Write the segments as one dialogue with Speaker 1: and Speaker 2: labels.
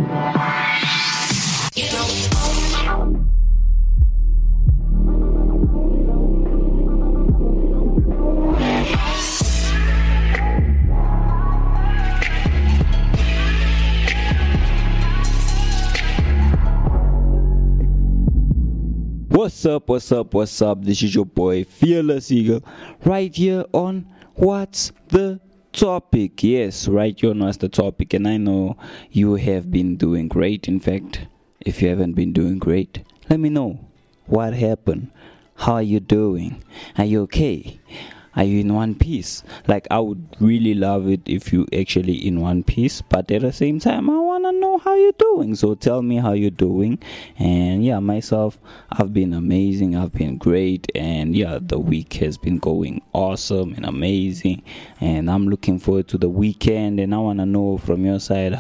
Speaker 1: What's up? This is your boy Fearless Eagle right here on What's the Topic? Yes, right here on What's the Topic, and I know you have been doing great. In fact, if you haven't been doing great, let me know what happened. How are you doing? Are you okay? Are you in one piece? Like, I would really love it if you actually in one piece, but at the same time, I want to know how you're doing. So tell me how you're doing. And yeah, myself, I've been amazing. I've been great. And yeah, the week has been going awesome and amazing. And I'm looking forward to the weekend. And I want to know from your side,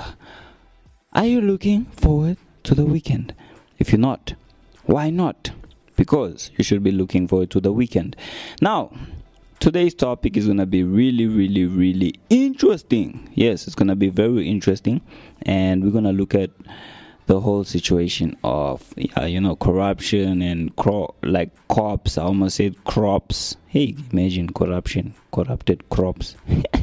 Speaker 1: are you looking forward to the weekend? If you're not, why not? Because you should be looking forward to the weekend. Now, today's topic is going to be really interesting. Yes, it's going to be very interesting. And we're going to look at the whole situation of, corruption and crops. I almost said crops. Hey, imagine corruption, corrupted crops.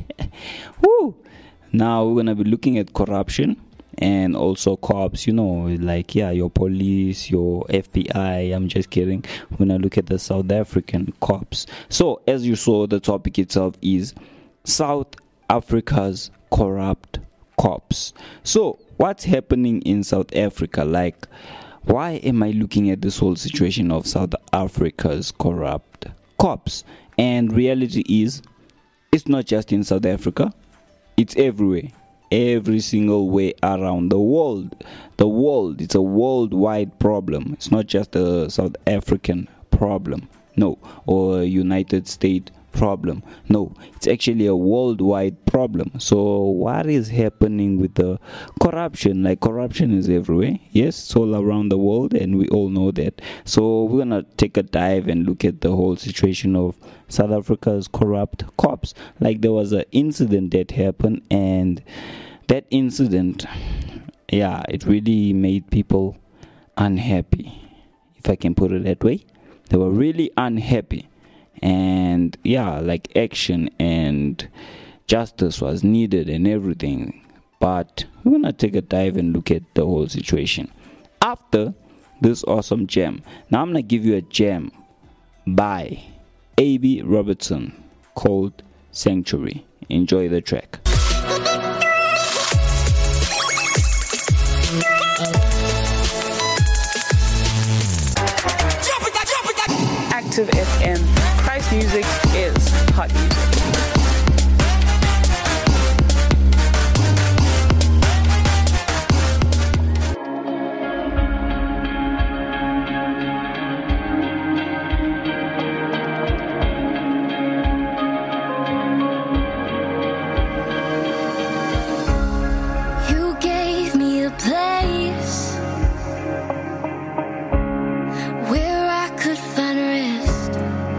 Speaker 1: Woo! Now we're going to be looking at corruption. And also cops, your police, your FBI. I'm just kidding. We're going to look at the South African cops. So, as you saw, the topic itself is South Africa's corrupt cops. So, what's happening in South Africa? Like, why am I looking at this whole situation of South Africa's corrupt cops? And reality is, it's not just in South Africa. It's everywhere. Every single way around the world. It's a worldwide problem. It's not just a South African problem, no, or a United States problem, no. It's actually a worldwide problem. So what is happening with the corruption? Like, corruption is everywhere. Yes, it's all around the world, and we all know that. So we're gonna take a dive and look at the whole situation of South Africa's corrupt cops. Like, there was an incident that happened, and that incident, it really made people unhappy, if I can put it that way. They were really unhappy, and action and justice was needed and everything. But we're gonna take a dive and look at the whole situation after this awesome jam. Now I'm gonna give you a jam by A.B. Robertson called Sanctuary. Enjoy the track.
Speaker 2: Active FM. Christ music is hot music.
Speaker 3: You gave me a place where I could find rest.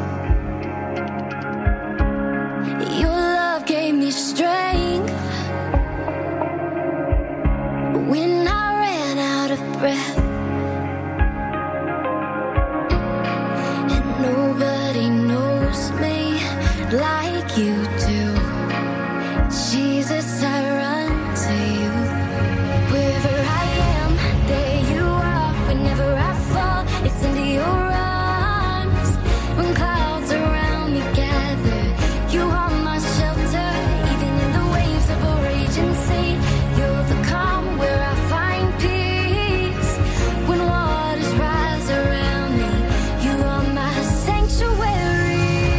Speaker 3: Your love gave me strength when I ran out of breath. And nobody knows me like you do. Jesus, I run to you. Wherever I am, there you are. Whenever I fall, it's into your arms. When clouds around me gather, you are my shelter. Even in the waves of a raging sea, you're the calm where I find peace. When waters rise around me, you are my sanctuary.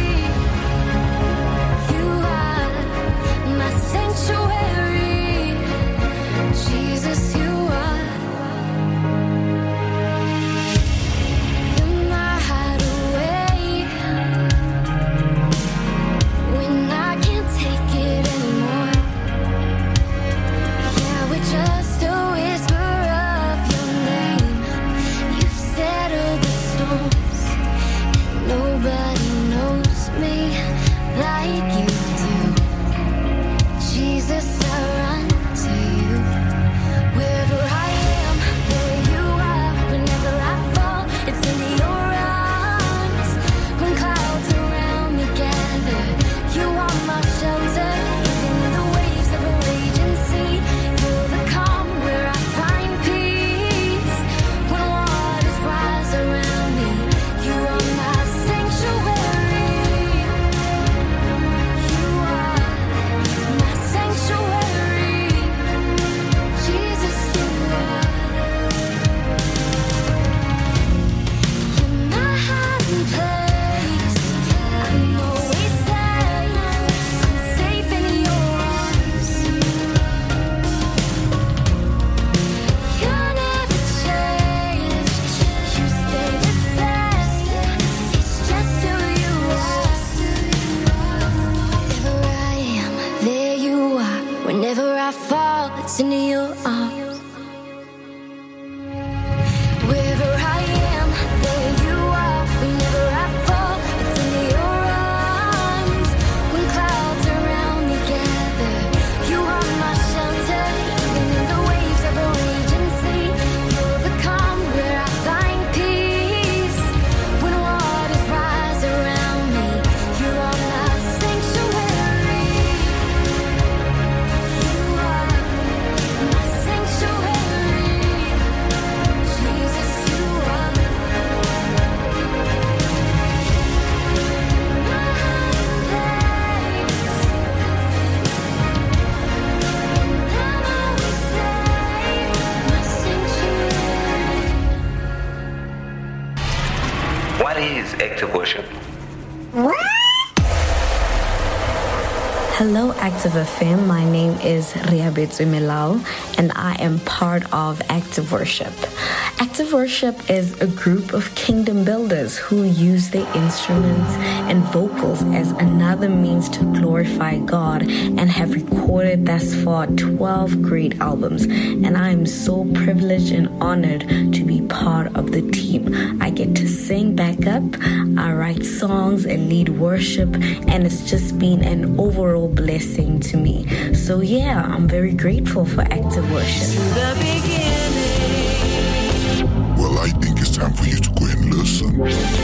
Speaker 3: You are my sanctuary. Jesus, you are. You're my hideaway. When I can't take it anymore, yeah, with just a whisper of your name, you've settled the storms. And nobody knows me like you do. Jesus, I run to you.
Speaker 1: Active Worship.
Speaker 4: Hello, Active FM. My name is Riabetsu Milao, and I am part of Active Worship. Active Worship is a group of kingdom builders who use their instruments and vocals as another means to glorify God and have recorded thus far 12 great albums. And I am so privileged and honored to be part of the team. I get to sing backup, I write songs and lead worship, and it's just been an overall blessing to me. So yeah, I'm very grateful for Active Worship.
Speaker 5: Well, I think it's time for you to go and listen.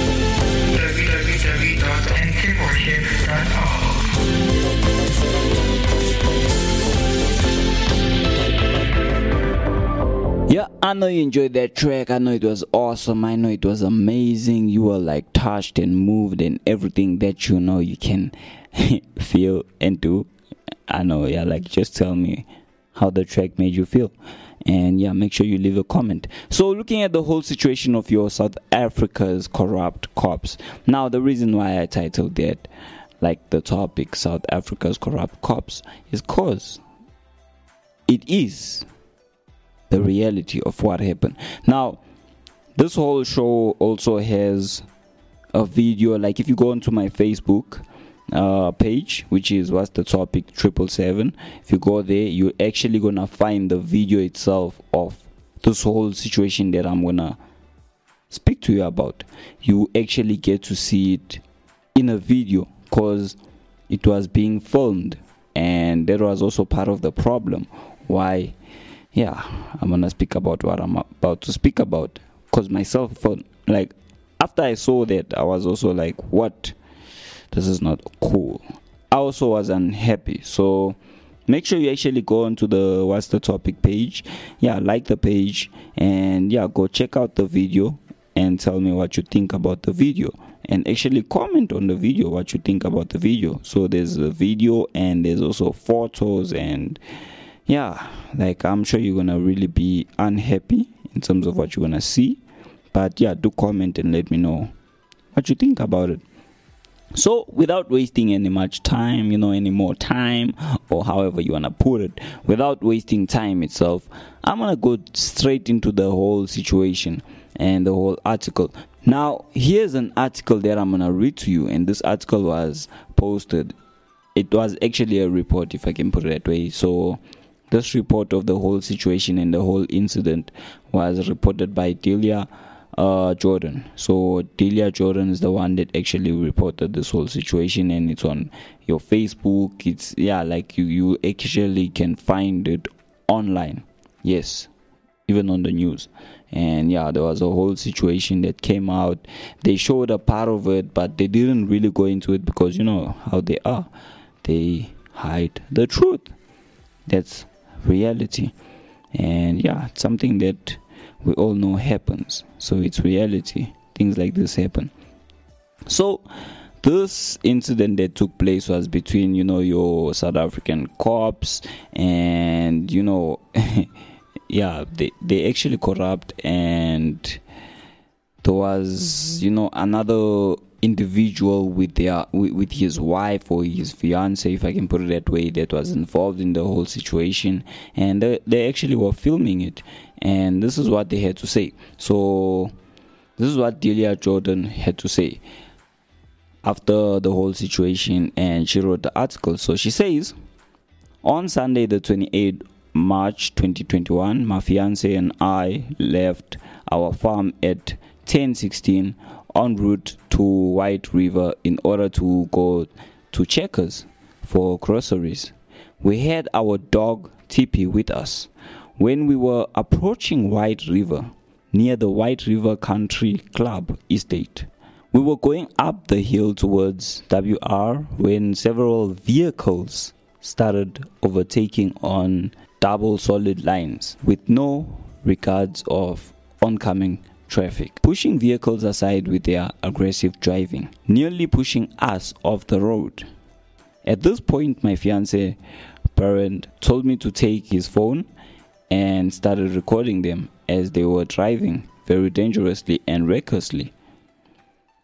Speaker 1: Yeah, I know you enjoyed that track. I know it was awesome. I know it was amazing. You were like touched and moved and everything that you know you can feel and do. I know, yeah, like just tell me how the track made you feel. And yeah, make sure you leave a comment. So looking at the whole situation of your South Africa's corrupt cops. Now the reason why I titled that like the topic South Africa's corrupt cops is cause it is the reality of what happened. Now this whole show also has a video. Like if you go onto my Facebook page, which is what's the topic 777, if you go there, you're actually gonna find the video itself of this whole situation that I'm gonna speak to you about. You actually get to see it in a video because it was being filmed, and that was also part of the problem why I'm gonna speak about what I'm about to speak about. Because myself felt like after I saw that, I was also like, what? This is not cool. I also was unhappy. So make sure you actually go onto the what's the topic page. Like the page, and go check out the video and tell me what you think about the video, and actually comment on the video what you think about the video. So there's a video and there's also photos, and like I'm sure you're gonna really be unhappy in terms of what you're gonna see. But do comment and let me know what you think about it. So without wasting any more time, or however you want to put it, without wasting time itself, I'm going to go straight into the whole situation and the whole article. Now, here's an article that I'm going to read to you, and this article was posted. It was actually a report, if I can put it that way. So this report of the whole situation and the whole incident was reported by Delia Jordan. So Delia Jordan is the one that actually reported this whole situation, and it's on your Facebook. It's like you actually can find it online. Yes, even on the news. And there was a whole situation that came out. They showed a part of it, but they didn't really go into it because you know how they are. They hide the truth. That's reality. And it's something that we all know happens. So it's reality. Things like this happen. So this incident that took place was between your South African cops and they actually corrupt, and there was another individual with his wife or his fiance, if I can put it that way, that was involved in the whole situation, and they actually were filming it. And this is what they had to say. So this is what Delia Jordan had to say after the whole situation, and she wrote the article. So she says, on Sunday the 28th March 2021, my fiance and I left our farm at 10:16 en route to White River in order to go to Checkers for groceries. We had our dog Tippy with us. When we were approaching White River, near the White River Country Club estate, we were going up the hill towards WR when several vehicles started overtaking on double solid lines with no regards of oncoming traffic, pushing vehicles aside with their aggressive driving, nearly pushing us off the road. At this point, my fiance parent told me to take his phone and started recording them as they were driving very dangerously and recklessly.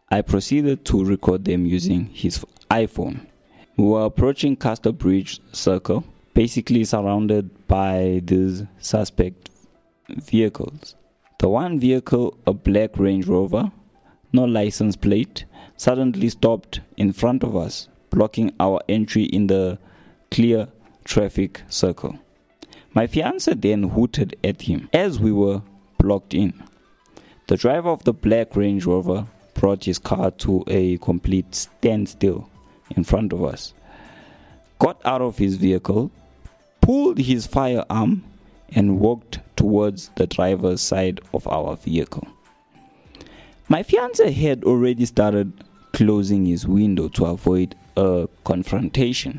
Speaker 1: I proceeded to record them using his iPhone. We were approaching Castor Bridge Circle, basically surrounded by these suspect vehicles. The one vehicle, a black Range Rover, no license plate, suddenly stopped in front of us, blocking our entry in the clear traffic circle. My fiancé then hooted at him as we were blocked in. The driver of the black Range Rover brought his car to a complete standstill in front of us, got out of his vehicle, pulled his firearm, and walked towards the driver's side of our vehicle. My fiancé had already started closing his window to avoid a confrontation.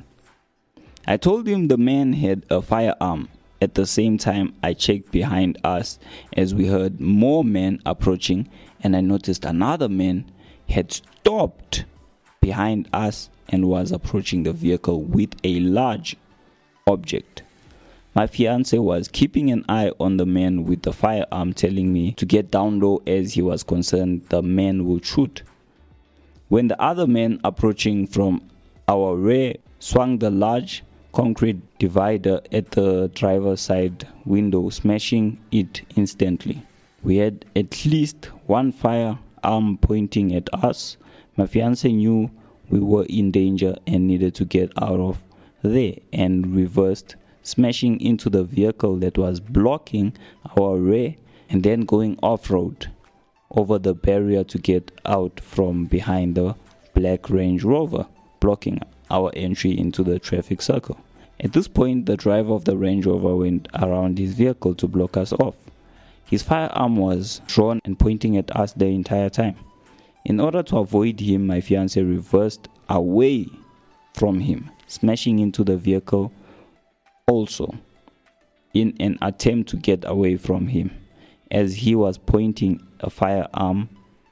Speaker 1: I told him the man had a firearm. At the same time, I checked behind us as we heard more men approaching, and I noticed another man had stopped behind us and was approaching the vehicle with a large object. My fiancé was keeping an eye on the man with the firearm, telling me to get down low as he was concerned the man would shoot. When the other man approaching from our rear swung the large concrete divider at the driver's side window, smashing it instantly. We had at least one firearm pointing at us. My fiancé knew we were in danger and needed to get out of there, and reversed, smashing into the vehicle that was blocking our rear and then going off-road over the barrier to get out from behind the black Range Rover, blocking our entry into the traffic circle. At this point, the driver of the Range Rover went around his vehicle to block us off. His firearm was drawn and pointing at us the entire time. In order to avoid him, my fiancé reversed away from him, smashing into the vehicle also in an attempt to get away from him, as he was pointing a firearm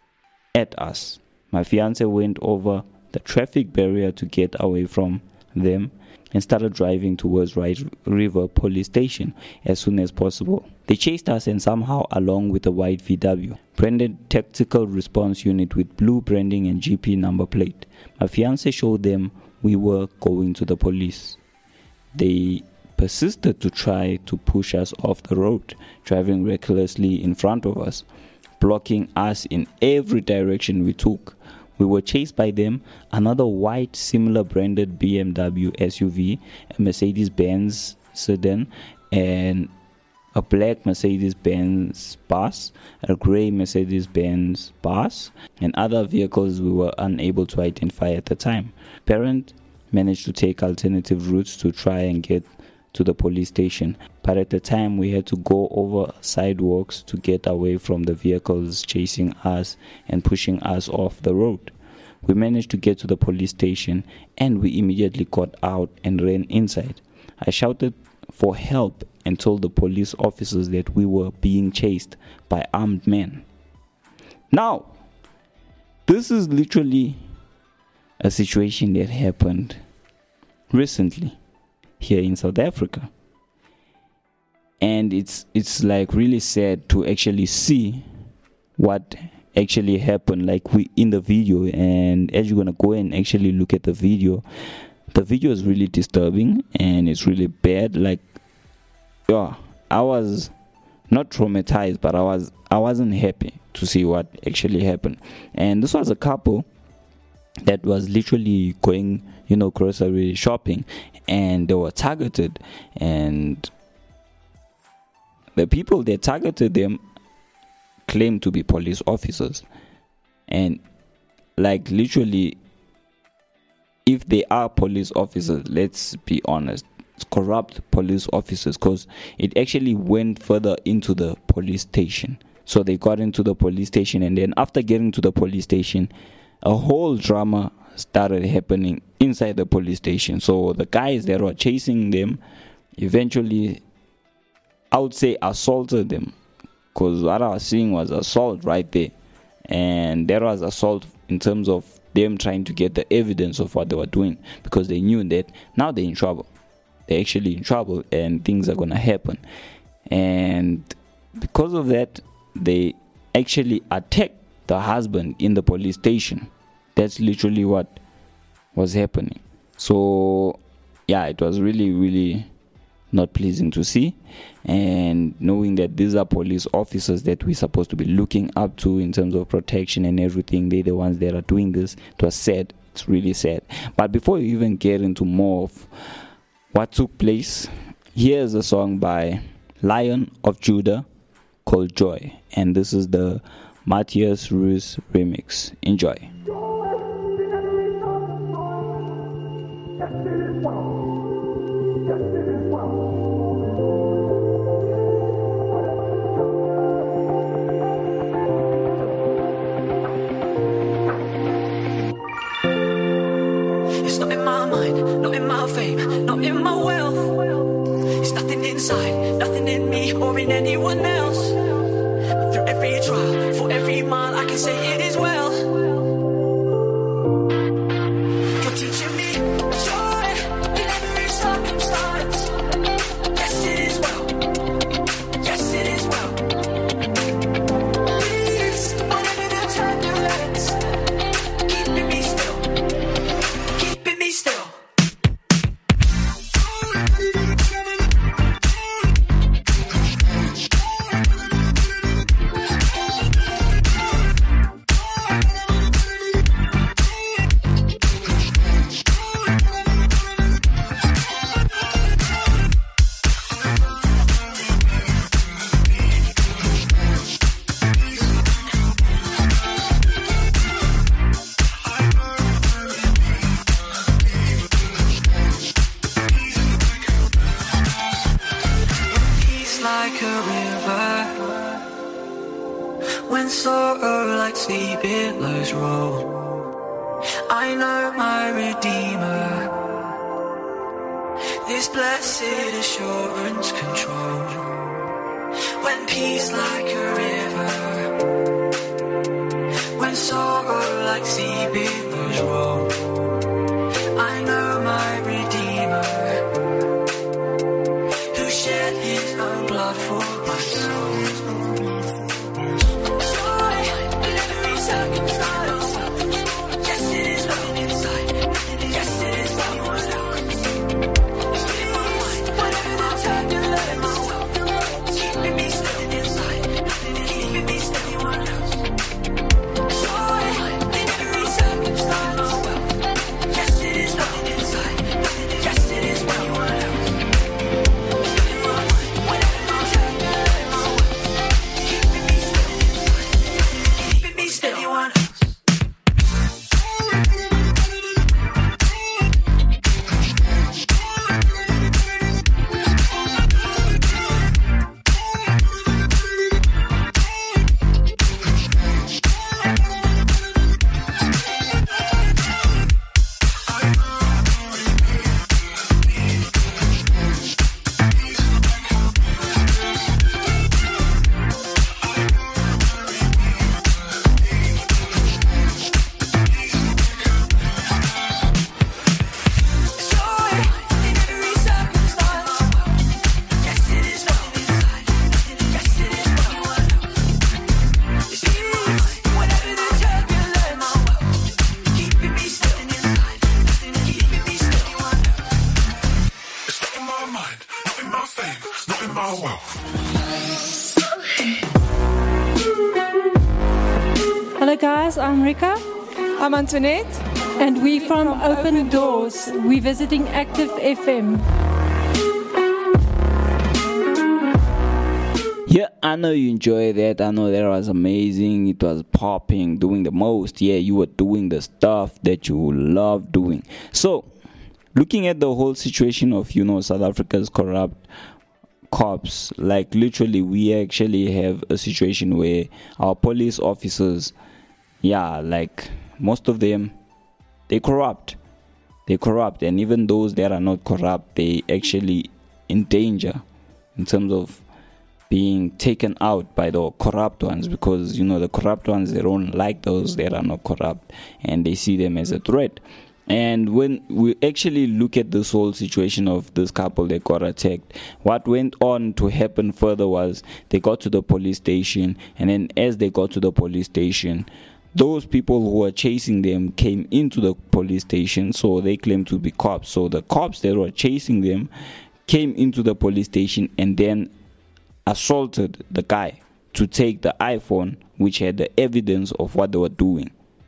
Speaker 1: at us. My fiancé went over the traffic barrier to get away from them and started driving towards Right River Police Station as soon as possible. They chased us, and somehow, along with a white VW, branded Tactical Response Unit with blue branding and GP number plate, my fiancé showed them we were going to the police. They persisted to try to push us off the road, driving recklessly in front of us, blocking us in every direction we took. We were chased by them, another white similar branded BMW SUV, a Mercedes-Benz sedan, and a black Mercedes-Benz bus, a grey Mercedes-Benz bus, and other vehicles we were unable to identify at the time. Parent managed to take alternative routes to try and get to the police station, but at the time we had to go over sidewalks to get away from the vehicles chasing us and pushing us off the road. We managed to get to the police station, and we immediately got out and ran inside. I shouted for help and told the police officers that we were being chased by armed men. Now, this is literally a situation that happened recently here in South Africa, and it's like really sad to actually see what actually happened, like we in the video. And as you're gonna go and actually look at the video is really disturbing and it's really bad. Like, yeah, I was not traumatized, but I wasn't happy to see what actually happened. And this was a couple that was literally going, grocery shopping, and they were targeted, and the people that targeted them claimed to be police officers. And like, literally, if they are police officers, let's be honest, it's corrupt police officers, because it actually went further into the police station. So they got into the police station, and then after getting to the police station, a whole drama started happening inside the police station. So the guys that were chasing them eventually, I would say, assaulted them, because what I was seeing was assault right there. And there was assault in terms of them trying to get the evidence of what they were doing, because they knew that now they're in trouble. They're actually in trouble and things are going to happen. And because of that, they actually attacked the husband in the police station. That's literally what was happening. So yeah, it was really, really not pleasing to see. And knowing that these are police officers that we're supposed to be looking up to in terms of protection and everything, they're the ones that are doing this. It was sad. It's really sad. But before you even get into more of what took place, here's a song by Lion of Judah called Joy, and this is the Matthias Ruiz remix. Enjoy.
Speaker 6: It's not in my mind, not in my fame, not in my wealth. It's nothing inside, nothing in me or in anyone else. Through every trial, for every mile, I can say it is well. You're teaching me joy in every circumstance. Yes, it is well. Yes, it is well. Peace whenever the turbulence, keeping me still, keeping me still. Like a river, when sorrow like sea billows roll, I know my Redeemer, this blessed assurance control. When peace like a river, when sorrow like sea billows roll, I know my Redeemer, who shed his own blood for my soul. Joy in every circumstance. Yes, it is nothing inside. Yes, it is nothing out. It's in my mind. Whenever the turbulence, keeping me still inside. Keeping me still anyone else. Joy in every circumstance. Yes, it is nothing inside. Yes, it is anyone else.
Speaker 7: Hello guys, I'm Rika.
Speaker 8: I'm Antoinette.
Speaker 7: And we from Open Doors. We're visiting Active FM.
Speaker 1: Yeah, I know you enjoyed that. I know that was amazing. It was popping, doing the most. Yeah, you were doing the stuff that you love doing. So, looking at the whole situation of, South Africa's corrupt cops, like literally we actually have a situation where our police officers, like most of them, they're corrupt, and even those that are not corrupt, they actually in danger in terms of being taken out by the corrupt ones, because the corrupt ones, they don't like those that are not corrupt and they see them as a threat. And when we actually look at this whole situation of this couple that got attacked, what went on to happen further was they got to the police station, and then as they got to the police station, those people who were chasing them came into the police station, so they claimed to be cops. So the cops that were chasing them came into the police station and then assaulted the guy to take the iPhone, which had the evidence of what they were doing.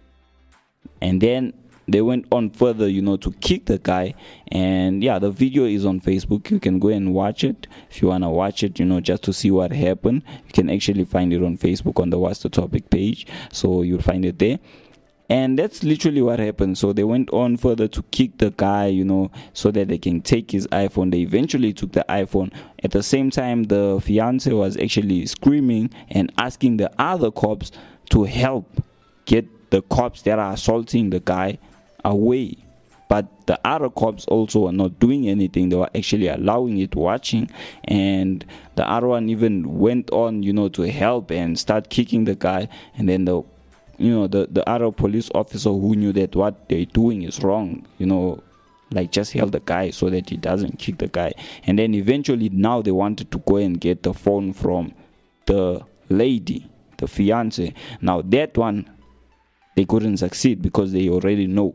Speaker 1: And then they went on further, to kick the guy. And yeah, the video is on Facebook. You can go and watch it if you want to watch it, just to see what happened. You can actually find it on Facebook on the What's the Topic page. So you'll find it there. And that's literally what happened. So they went on further to kick the guy, so that they can take his iPhone. They eventually took the iPhone. At the same time, the fiance was actually screaming and asking the other cops to help get the cops that are assaulting the guy away. But the other cops also were not doing anything. They were actually allowing it, watching. And the other one even went on, to help and start kicking the guy. And then the other police officer who knew that what they're doing is wrong, just held the guy so that he doesn't kick the guy. And then eventually now they wanted to go and get the phone from the lady, the fiance. Now that one, they couldn't succeed because they already know.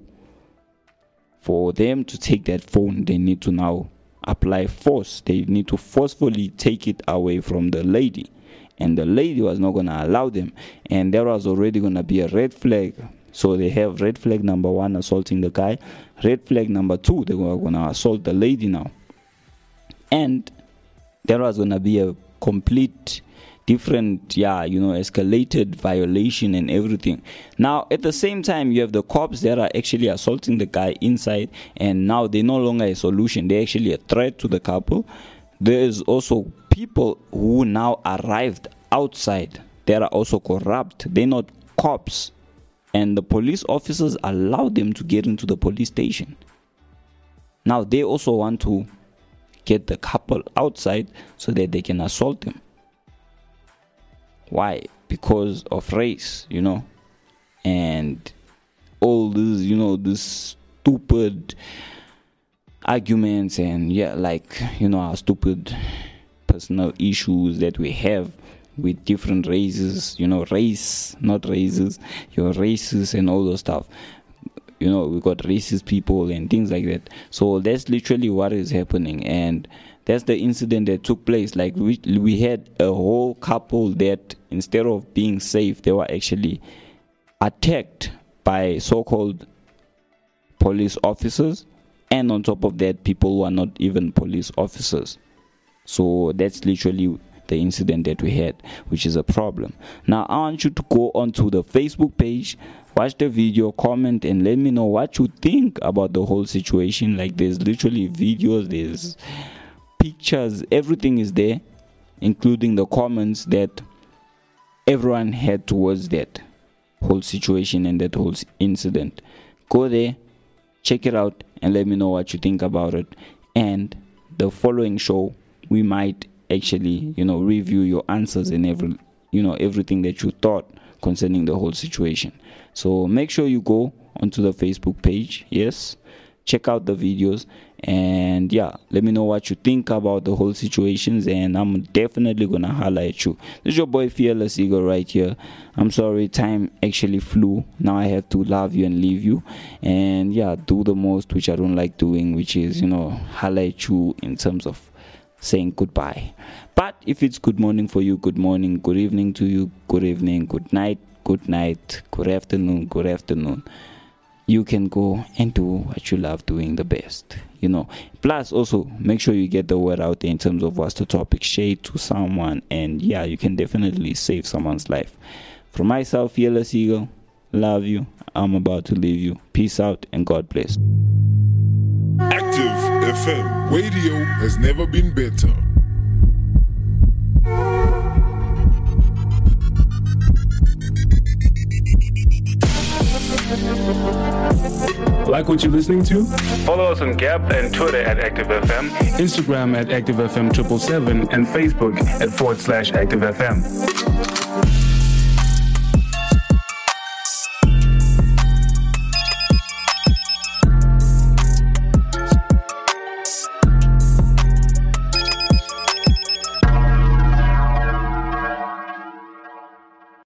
Speaker 1: For them to take that phone, they need to now apply force. They need to forcefully take it away from the lady. And the lady was not going to allow them. And there was already going to be a red flag. So they have red flag number 1, assaulting the guy. Red flag number 2, they were going to assault the lady now. And there was going to be a complete different, escalated violation and everything. Now, at the same time, you have the cops that are actually assaulting the guy inside. And now they're no longer a solution. They're actually a threat to the couple. There's also people who now arrived outside. They are also corrupt. They're not cops. And the police officers allowed them to get into the police station. Now they also want to get the couple outside so that they can assault them. Why? Because of race, and all this, this stupid arguments and our stupid personal issues that we have with different races, race, not races, your races and all those stuff. We got racist people and things like that. So that's literally what is happening, and that's the incident that took place. Like we had a whole couple that instead of being safe, they were actually attacked by so-called police officers, and on top of that, people who are not even police officers. So that's literally the incident that we had, which is a problem. Now I want you to go onto the Facebook page, watch the video, comment, and let me know what you think about the whole situation. Like, there's literally videos, there's pictures, everything is there, including the comments that everyone had towards that whole situation and that whole incident. Go there, check it out, and let me know what you think about it. And the following show, we might actually, review your answers and everything that you thought concerning the whole situation. So make sure you go onto the Facebook page. Yes, check out the videos, and let me know what you think about the whole situations, and I'm definitely gonna holler at you. This is your boy Fearless Eagle right here. I'm sorry, time actually flew. Now I have to love you and leave you, and do the most, which I don't like doing, which is holler at you in terms of saying goodbye. But if it's good morning for you, good morning, good evening to you, good evening, good night, good afternoon, you can go and do what you love doing the best, Plus, also, make sure you get the word out there in terms of what's the topic, share to someone, and you can definitely save someone's life. From myself, Fearless Eagle, love you. I'm about to leave you. Peace out and God bless.
Speaker 5: Active FM. Radio has never been better.
Speaker 8: Like what you're listening to?
Speaker 9: Follow us on Gap and Twitter at ActiveFM,
Speaker 8: Instagram at ActiveFM777, and Facebook at /ActiveFM.